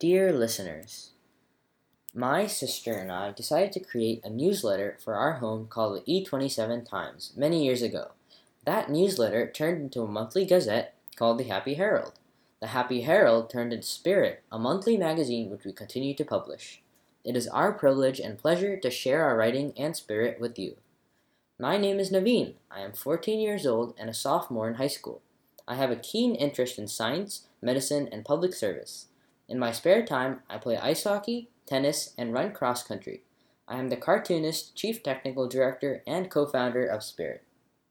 Dear listeners, my sister and I decided to create a newsletter for our home called the E27 Times many years ago. That newsletter turned into a monthly gazette called the Happy Herald. The Happy Herald turned into Spirit, a monthly magazine which we continue to publish. It is our privilege and pleasure to share our writing and spirit with you. My name is Naveen. I am 14 years old and a sophomore in high school. I have a keen interest in science, medicine, and public service. In my spare time, I play ice hockey, tennis, and run cross country. I am the cartoonist, chief technical director, and co-founder of Spirit.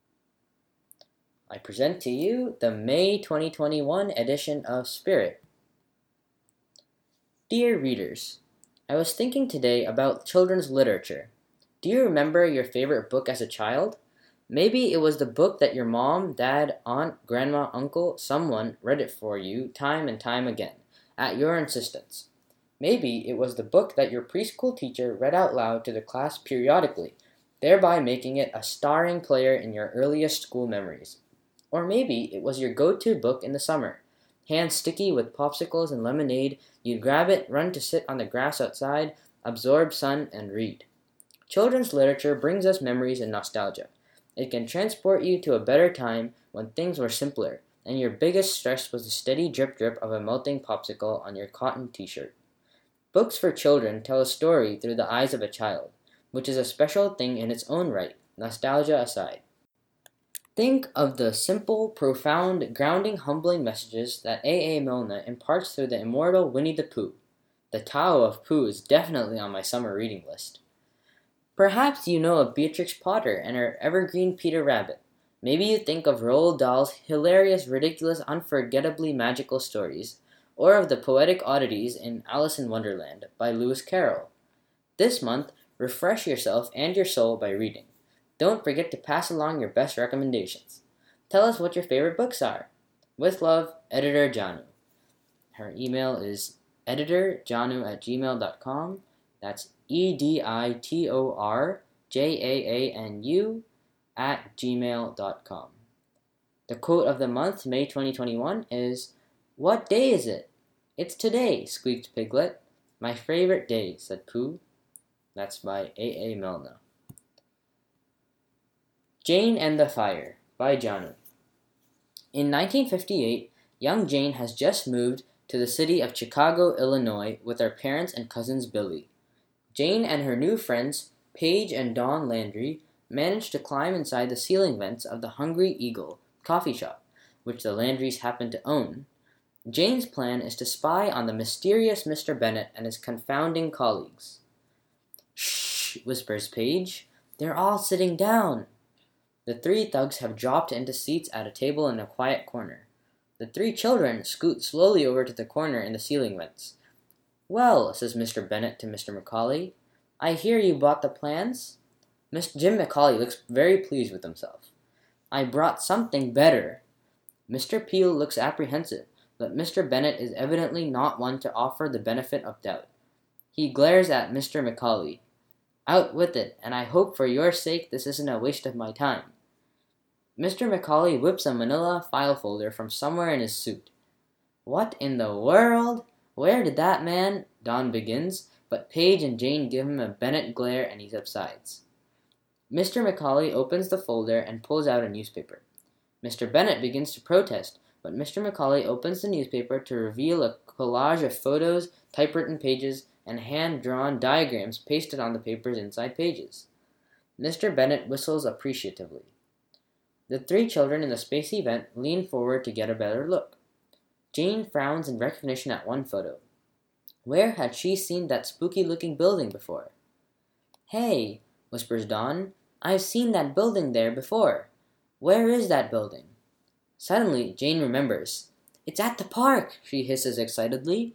I present to you the May 2021 edition of Spirit. Dear readers, I was thinking today about children's literature. Do you remember your favorite book as a child? Maybe it was the book that your mom, dad, aunt, grandma, uncle, someone read it for you time and time again, at your insistence. Maybe it was the book that your preschool teacher read out loud to the class periodically, thereby making it a starring player in your earliest school memories. Or maybe it was your go-to book in the summer. Hands sticky with popsicles and lemonade, you'd grab it, run to sit on the grass outside, absorb sun, and read. Children's literature brings us memories and nostalgia. It can transport you to a better time when things were simpler, and your biggest stress was the steady drip of a melting popsicle on your cotton t-shirt. Books for children tell a story through the eyes of a child, which is a special thing in its own right, nostalgia aside. Think of the simple, profound, grounding, humbling messages that A. Milne imparts through the immortal Winnie the Pooh. The Tao of Pooh is definitely on my summer reading list. Perhaps you know of Beatrix Potter and her evergreen Peter Rabbit. Maybe you think of Roald Dahl's hilarious, ridiculous, unforgettably magical stories, or of the poetic oddities in Alice in Wonderland by Lewis Carroll. This month, refresh yourself and your soul by reading. Don't forget to pass along your best recommendations. Tell us what your favorite books are. With love, Editor Janu. Her email is editorjanu@gmail.com. That's editorjaanu@gmail.com. The quote of the month, May 2021, is, "What day is it?" "It's today," squeaked Piglet. "My favorite day," said Pooh. That's by A. Milne. Jane and the Fire by Janu. In 1958, young Jane has just moved to the city of Chicago, Illinois, with her parents and cousins Billy. Jane and her new friends, Paige and Dawn Landry, managed to climb inside the ceiling vents of the Hungry Eagle coffee shop, which the Landrys happen to own. Jane's plan is to spy on the mysterious Mr. Bennet and his confounding colleagues. "Shh," whispers Paige. "They're all sitting down." The three thugs have dropped into seats at a table in a quiet corner. The three children scoot slowly over to the corner in the ceiling vents. "Well," says Mr. Bennet to Mr. Macaulay, "I hear you bought the plans?" Jim Macaulay looks very pleased with himself. "I brought something better." Mr. Peel looks apprehensive, but Mr. Bennet is evidently not one to offer the benefit of doubt. He glares at Mr. Macaulay. "Out with it, and I hope for your sake this isn't a waste of my time." Mr. Macaulay whips a manila file folder from somewhere in his suit. "What in the world? Where did that man—" Don begins, but Paige and Jane give him a Bennet glare and he subsides. Mr. Macaulay opens the folder and pulls out a newspaper. Mr. Bennet begins to protest, but Mr. Macaulay opens the newspaper to reveal a collage of photos, typewritten pages, and hand-drawn diagrams pasted on the paper's inside pages. Mr. Bennet whistles appreciatively. The three children in the spacey vent lean forward to get a better look. Jane frowns in recognition at one photo. Where had she seen that spooky-looking building before? "Hey," whispers Dawn, "I've seen that building there before. Where is that building?" Suddenly, Jane remembers. "It's at the park," she hisses excitedly.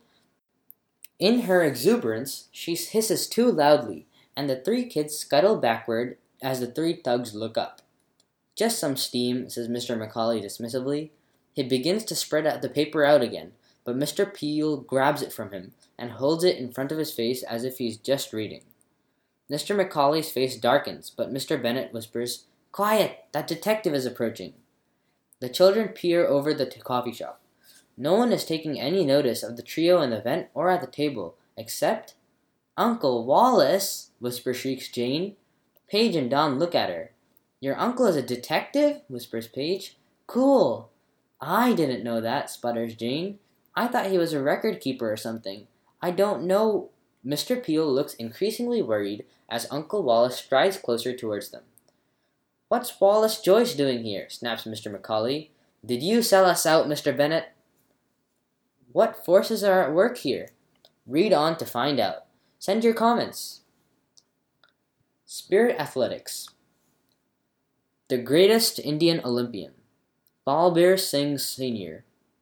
In her exuberance, she hisses too loudly, and the three kids scuttle backward as the three thugs look up. "Just some steam," says Mr. Macaulay dismissively. He begins to spread out the paper out again, but Mr. Peel grabs it from him and holds it in front of his face as if he's just reading. Mr. Macaulay's face darkens, but Mr. Bennet whispers, "Quiet! That detective is approaching." The children peer over the coffee shop. No one is taking any notice of the trio in the vent or at the table, except Uncle Wallace, shrieks Jane. Paige and Don look at her. Your uncle is a detective? Whispers Paige. Cool. I didn't know that, sputters Jane. I thought he was a record keeper or something. I don't know. Mr. Peel looks increasingly worried as Uncle Wallace strides closer towards them. What's Wallace Joyce doing here? Snaps Mr. Macaulay. Did you sell us out, Mr. Bennet? What forces are at work here? Read on to find out. Send your comments. Spirit Athletics. The greatest Indian Olympian. Balbir Singh Sr.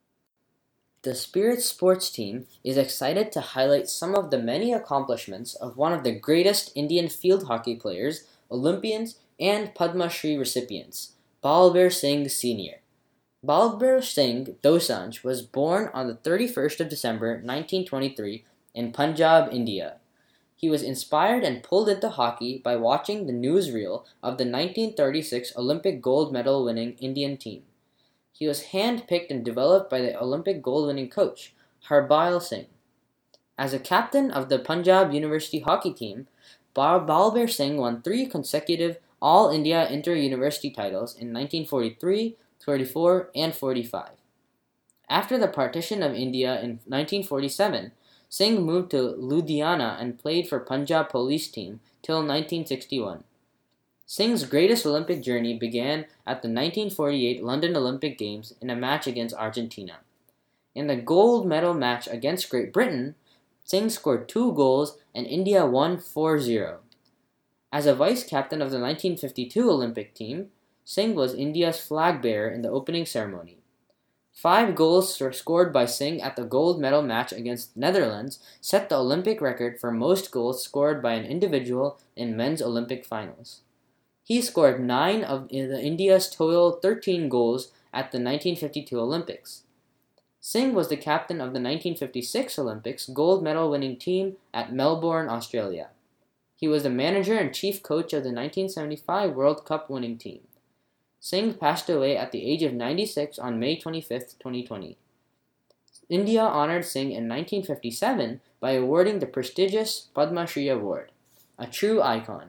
The Spirit sports team is excited to highlight some of the many accomplishments of one of the greatest Indian field hockey players, Olympians, and Padma Shri recipients, Balbir Singh Sr. Balbir Singh Dosanjh was born on the 31st of December 1923 in Punjab, India. He was inspired and pulled into hockey by watching the newsreel of the 1936 Olympic gold medal winning Indian team. He was hand-picked and developed by the Olympic gold-winning coach, Harbail Singh. As a captain of the Punjab University hockey team, Balbir Singh won 3 consecutive All-India Inter-University titles in 1943, 44, and 45. After the partition of India in 1947, Singh moved to Ludhiana and played for Punjab police team till 1961. Singh's greatest Olympic journey began at the 1948 London Olympic Games in a match against Argentina. In the gold medal match against Great Britain, Singh scored 2 goals and India won 4-0. As a vice-captain of the 1952 Olympic team, Singh was India's flag bearer in the opening ceremony. 5 goals were scored by Singh at the gold medal match against Netherlands set the Olympic record for most goals scored by an individual in men's Olympic finals. He scored 9 of India's total 13 goals at the 1952 Olympics. Singh was the captain of the 1956 Olympics gold medal winning team at Melbourne, Australia. He was the manager and chief coach of the 1975 World Cup winning team. Singh passed away at the age of 96 on May 25, 2020. India honored Singh in 1957 by awarding the prestigious Padma Shri Award, a true icon.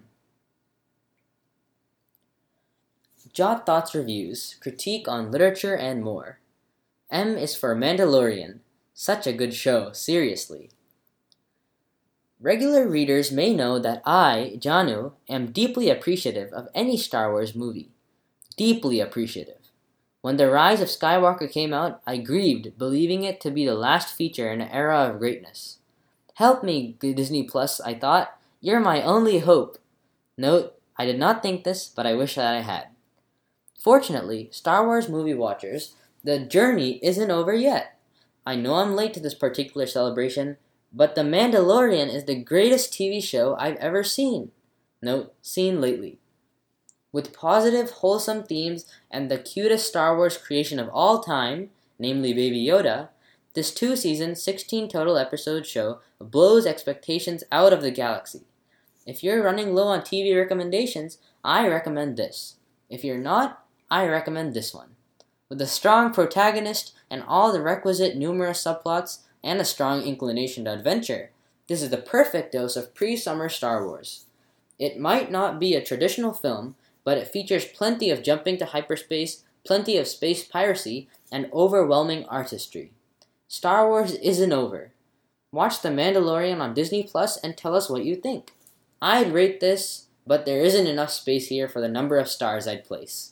Jot Thoughts Reviews, critique on literature and more. M is for Mandalorian. Such a good show, seriously. Regular readers may know that I, Janu, am deeply appreciative of any Star Wars movie. Deeply appreciative. When The Rise of Skywalker came out, I grieved, believing it to be the last feature in an era of greatness. Help me, Disney Plus, I thought. You're my only hope. Note, I did not think this, but I wish that I had. Fortunately, Star Wars movie watchers, the journey isn't over yet. I know I'm late to this particular celebration, but The Mandalorian is the greatest TV show I've ever seen. Note, seen lately. With positive, wholesome themes and the cutest Star Wars creation of all time, namely Baby Yoda, this 2-season, 16 total episode show blows expectations out of the galaxy. If you're running low on TV recommendations, I recommend this. If you're not, I recommend this one. With a strong protagonist and all the requisite numerous subplots and a strong inclination to adventure, this is the perfect dose of pre-summer Star Wars. It might not be a traditional film, but it features plenty of jumping to hyperspace, plenty of space piracy, and overwhelming artistry. Star Wars isn't over. Watch The Mandalorian on Disney Plus and tell us what you think. I'd rate this, but there isn't enough space here for the number of stars I'd place.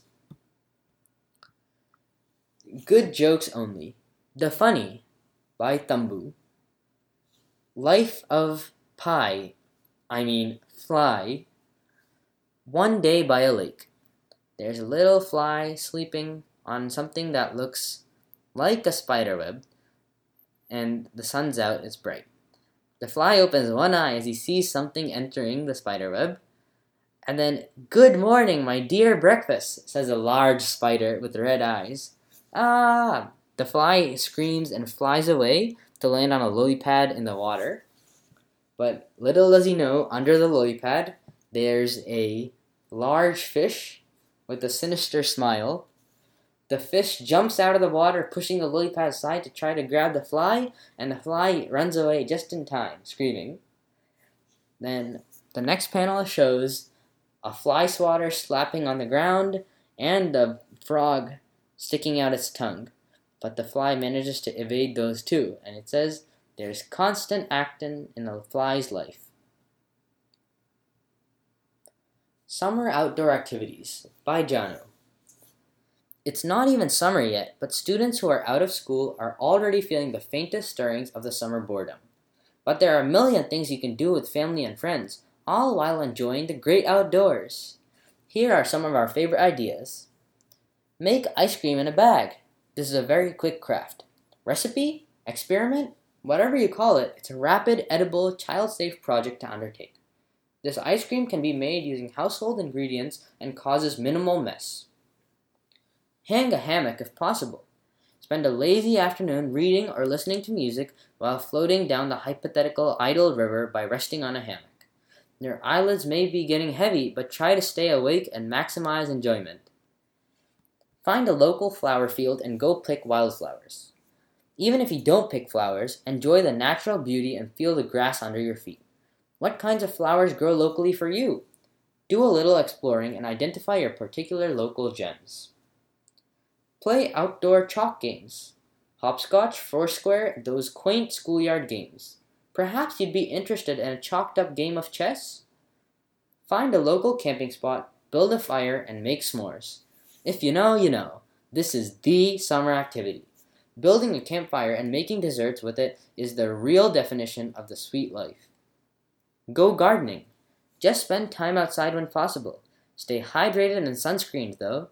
Good Jokes Only. The Funny by Thumbu. Life of Fly. One Day by a Lake. There's a little fly sleeping on something that looks like a spider web, and the sun's out, it's bright. The fly opens one eye as he sees something entering the spider web, and then, "Good morning, my dear breakfast," says a large spider with red eyes. Ah! The fly screams and flies away to land on a lily pad in the water. But little does he know, under the lily pad, there's a large fish with a sinister smile. The fish jumps out of the water, pushing the lily pad aside to try to grab the fly, and the fly runs away just in time, screaming. Then the next panel shows a fly swatter slapping on the ground and a frog sticking out its tongue. But the fly manages to evade those too, and it says, "There's constant actin in the fly's life." Summer Outdoor Activities by Jano. It's not even summer yet, but students who are out of school are already feeling the faintest stirrings of the summer boredom. But there are a million things you can do with family and friends, all while enjoying the great outdoors. Here are some of our favorite ideas. Make ice cream in a bag. This is a very quick craft. Recipe? Experiment? Whatever you call it, it's a rapid, edible, child-safe project to undertake. This ice cream can be made using household ingredients and causes minimal mess. Hang a hammock if possible. Spend a lazy afternoon reading or listening to music while floating down the hypothetical idle river by resting on a hammock. Your eyelids may be getting heavy, but try to stay awake and maximize enjoyment. Find a local flower field and go pick wildflowers. Even if you don't pick flowers, enjoy the natural beauty and feel the grass under your feet. What kinds of flowers grow locally for you? Do a little exploring and identify your particular local gems. Play outdoor chalk games. Hopscotch, Foursquare, those quaint schoolyard games. Perhaps you'd be interested in a chalked-up game of chess? Find a local camping spot, build a fire, and make s'mores. If you know, you know. This is the summer activity. Building a campfire and making desserts with it is the real definition of the sweet life. Go gardening. Just spend time outside when possible. Stay hydrated and sunscreened, though.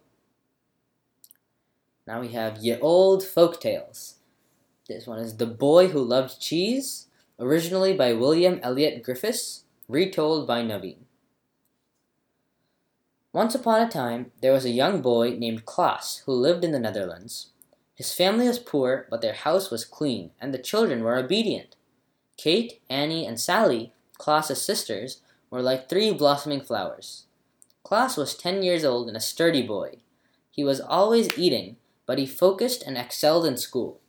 Now we have Ye Old Folktales. This one is The Boy Who Loved Cheese, originally by William Elliott Griffiths, retold by Naveen. Once upon a time, there was a young boy named Klaas who lived in the Netherlands. His family was poor, but their house was clean, and the children were obedient. Kate, Annie, and Sally, Klaas's sisters, were like three blossoming flowers. Klaas was 10 years old and a sturdy boy. He was always eating, but he focused and excelled in school.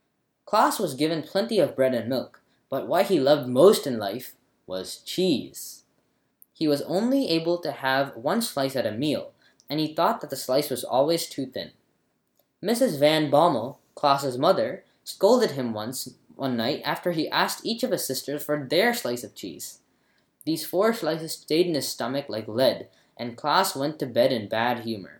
Klaas was given plenty of bread and milk, but what he loved most in life was cheese. He was only able to have one slice at a meal, and he thought that the slice was always too thin. Mrs. Van Bommel, Klaas's mother, scolded him one night after he asked each of his sisters for their slice of cheese. These 4 slices stayed in his stomach like lead, and Klaas went to bed in bad humor.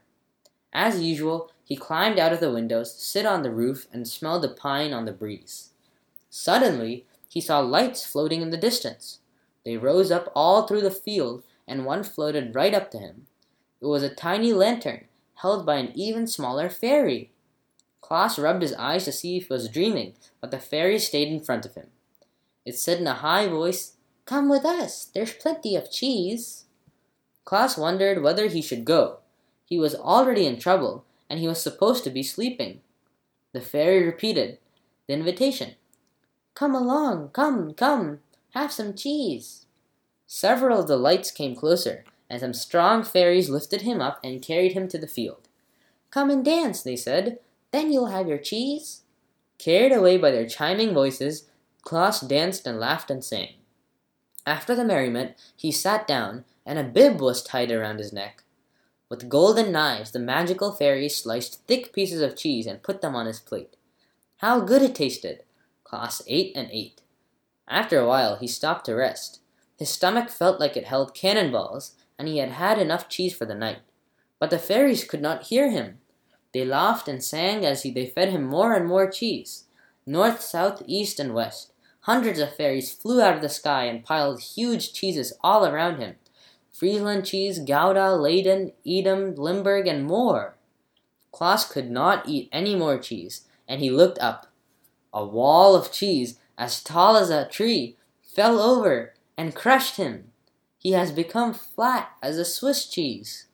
As usual, he climbed out of the windows, sit on the roof, and smelled the pine on the breeze. Suddenly, he saw lights floating in the distance. They rose up all through the field, and one floated right up to him. It was a tiny lantern, held by an even smaller fairy. Klaas rubbed his eyes to see if he was dreaming, but the fairy stayed in front of him. It said in a high voice, "Come with us, there's plenty of cheese." Klaas wondered whether he should go. He was already in trouble, and he was supposed to be sleeping. The fairy repeated the invitation. "Come along, come, have some cheese." Several of the lights came closer, and some strong fairies lifted him up and carried him to the field. "Come and dance," they said, "then you'll have your cheese." Carried away by their chiming voices, Klaas danced and laughed and sang. After the merriment, he sat down, and a bib was tied around his neck. With golden knives, the magical fairies sliced thick pieces of cheese and put them on his plate. How good it tasted! Klaas ate and ate. After a while, he stopped to rest. His stomach felt like it held cannonballs, and he had had enough cheese for the night. But the fairies could not hear him. They laughed and sang as they fed him more and more cheese. North, south, east, and west, hundreds of fairies flew out of the sky and piled huge cheeses all around him. Friesland cheese, Gouda, Leyden, Edam, Limburg, and more. Klaas could not eat any more cheese, and he looked up. A wall of cheese, as tall as a tree, fell over and crushed him. He has become flat as a Swiss cheese.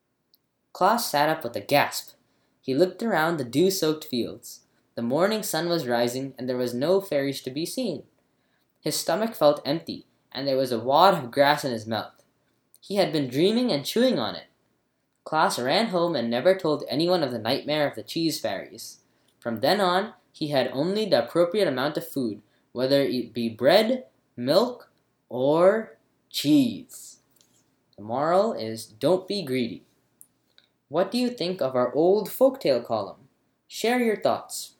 Klaas sat up with a gasp. He looked around the dew-soaked fields. The morning sun was rising, and there was no fairies to be seen. His stomach felt empty, and there was a wad of grass in his mouth. He had been dreaming and chewing on it. Klaus ran home and never told anyone of the nightmare of the cheese fairies. From then on, he had only the appropriate amount of food, whether it be bread, milk, or cheese. The moral is don't be greedy. What do you think of our old folktale column? Share your thoughts.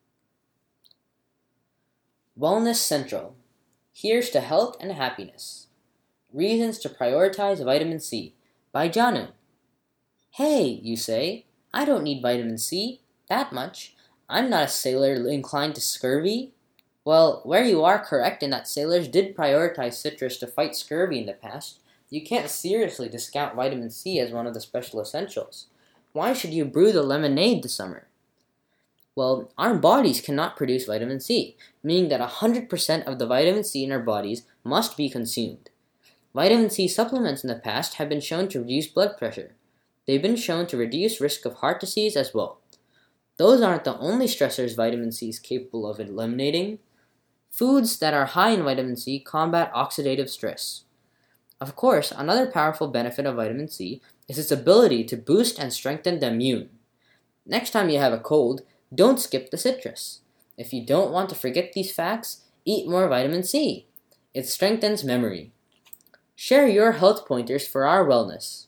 Wellness Central. Here's to health and happiness. Reasons to prioritize vitamin C by Janu. Hey, you say, I don't need vitamin C that much. I'm not a sailor inclined to scurvy. Well, where you are correct in that sailors did prioritize citrus to fight scurvy in the past, you can't seriously discount vitamin C as one of the special essentials. Why should you brew the lemonade this summer? Well, our bodies cannot produce vitamin C, meaning that 100% of the vitamin C in our bodies must be consumed. Vitamin C supplements in the past have been shown to reduce blood pressure. They've been shown to reduce risk of heart disease as well. Those aren't the only stressors vitamin C is capable of eliminating. Foods that are high in vitamin C combat oxidative stress. Of course, another powerful benefit of vitamin C is its ability to boost and strengthen the immune. Next time you have a cold, don't skip the citrus. If you don't want to forget these facts, eat more vitamin C. It strengthens memory. Share your health pointers for our wellness.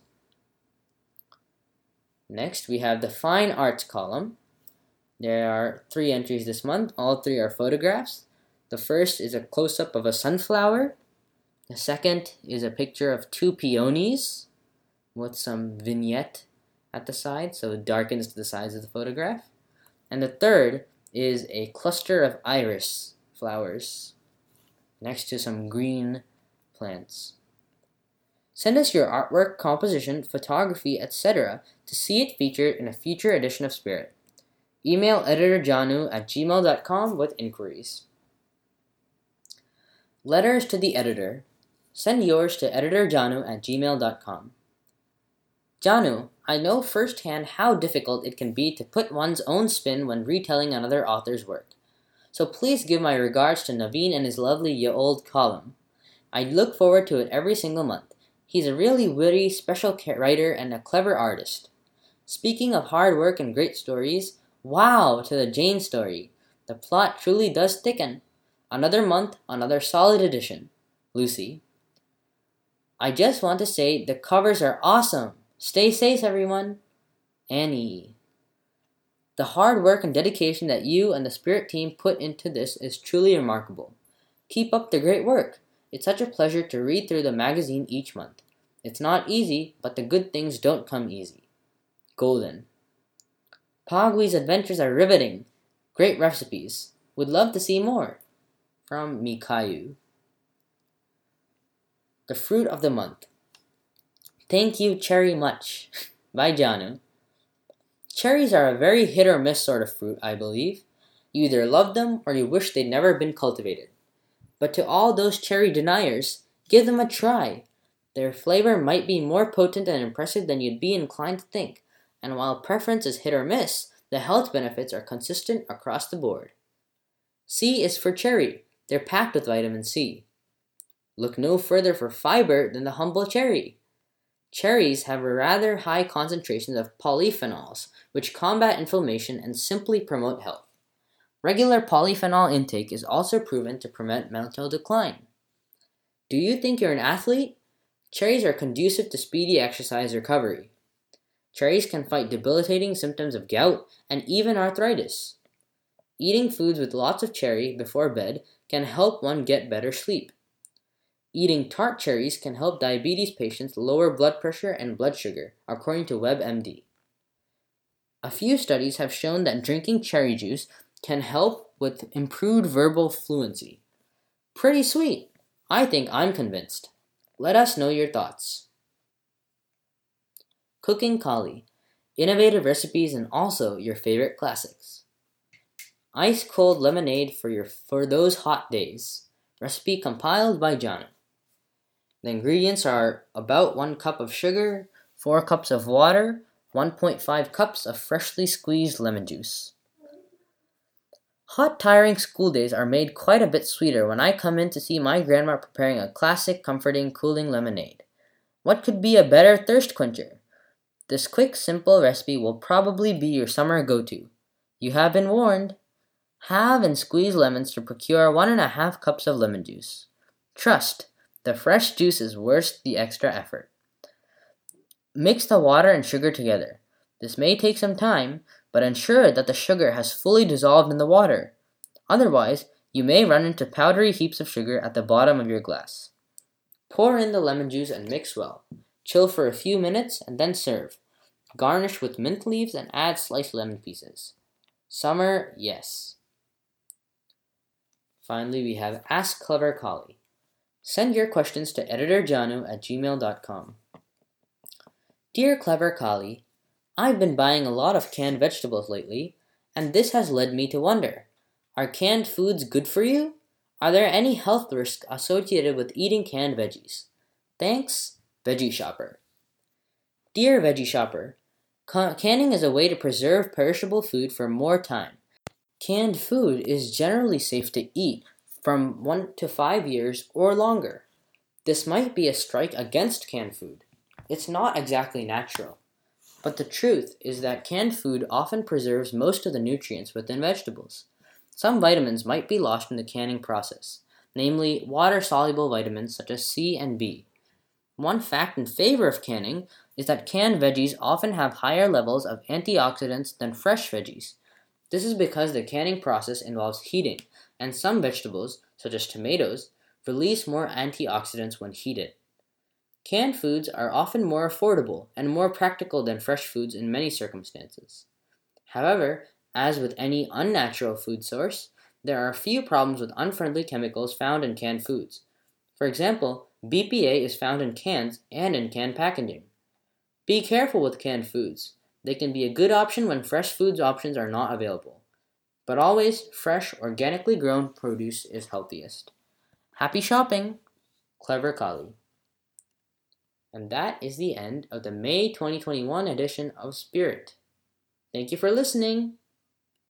Next, we have the Fine Arts column. There are 3 entries this month. All 3 are photographs. The first is a close-up of a sunflower. The second is a picture of 2 peonies with some vignette at the side, so it darkens the size of the photograph. And the third is a cluster of iris flowers next to some green plants. Send us your artwork, composition, photography, etc. to see it featured in a future edition of Spirit. Email editorjanu@gmail.com with inquiries. Letters to the editor. Send yours to editorjanu@gmail.com. Janu, I know firsthand how difficult it can be to put one's own spin when retelling another author's work. So please give my regards to Naveen and his lovely Ye Old column. I look forward to it every single month. He's a really witty, special writer and a clever artist. Speaking of hard work and great stories, wow to the Jane story. The plot truly does thicken. Another month, another solid edition. Lucy. I just want to say the covers are awesome. Stay safe, everyone. Annie. The hard work and dedication that you and the Spirit team put into this is truly remarkable. Keep up the great work. It's such a pleasure to read through the magazine each month. It's not easy, but the good things don't come easy. Golden. Pogwee's adventures are riveting. Great recipes. Would love to see more. From Mikayu. The fruit of the month. Thank you, cherry much. By Janu. Cherries are a very hit or miss sort of fruit, I believe. You either love them or you wish they'd never been cultivated. But to all those cherry deniers, give them a try. Their flavor might be more potent and impressive than you'd be inclined to think, and while preference is hit or miss, the health benefits are consistent across the board. C is for cherry. They're packed with vitamin C. Look no further for fiber than the humble cherry. Cherries have rather high concentrations of polyphenols, which combat inflammation and simply promote health. Regular polyphenol intake is also proven to prevent mental decline. Do you think you're an athlete? Cherries are conducive to speedy exercise recovery. Cherries can fight debilitating symptoms of gout and even arthritis. Eating foods with lots of cherry before bed can help one get better sleep. Eating tart cherries can help diabetes patients lower blood pressure and blood sugar, according to WebMD. A few studies have shown that drinking cherry juice can help with improved verbal fluency. Pretty sweet. I think I'm convinced. Let us know your thoughts. Cooking Kali. Innovative recipes and also your favorite classics. Ice cold lemonade for those hot days. Recipe compiled by Janu. The ingredients are about 1 cup of sugar, 4 cups of water, 1.5 cups of freshly squeezed lemon juice. Hot, tiring school days are made quite a bit sweeter when I come in to see my grandma preparing a classic, comforting, cooling lemonade. What could be a better thirst quencher? This quick, simple recipe will probably be your summer go-to. You have been warned. Halve and squeeze lemons to procure 1.5 cups of lemon juice. Trust, the fresh juice is worth the extra effort. Mix the water and sugar together. This may take some time, but ensure that the sugar has fully dissolved in the water. Otherwise, you may run into powdery heaps of sugar at the bottom of your glass. Pour in the lemon juice and mix well. Chill for a few minutes and then serve. Garnish with mint leaves and add sliced lemon pieces. Summer, yes. Finally, we have Ask Clever Collie. Send your questions to editorjanu@gmail.com. Dear Clever Collie, I've been buying a lot of canned vegetables lately, and this has led me to wonder, are canned foods good for you? Are there any health risks associated with eating canned veggies? Thanks, Veggie Shopper. Dear Veggie Shopper, canning is a way to preserve perishable food for more time. Canned food is generally safe to eat from 1 to 5 years or longer. This might be a strike against canned food. It's not exactly natural. But the truth is that canned food often preserves most of the nutrients within vegetables. Some vitamins might be lost in the canning process, namely water-soluble vitamins such as C and B. One fact in favor of canning is that canned veggies often have higher levels of antioxidants than fresh veggies. This is because the canning process involves heating, and some vegetables, such as tomatoes, release more antioxidants when heated. Canned foods are often more affordable and more practical than fresh foods in many circumstances. However, as with any unnatural food source, there are a few problems with unfriendly chemicals found in canned foods. For example, BPA is found in cans and in canned packaging. Be careful with canned foods. They can be a good option when fresh foods options are not available. But always, fresh, organically grown produce is healthiest. Happy shopping, Clever Collie. And that is the end of the May 2021 edition of Spirit. Thank you for listening.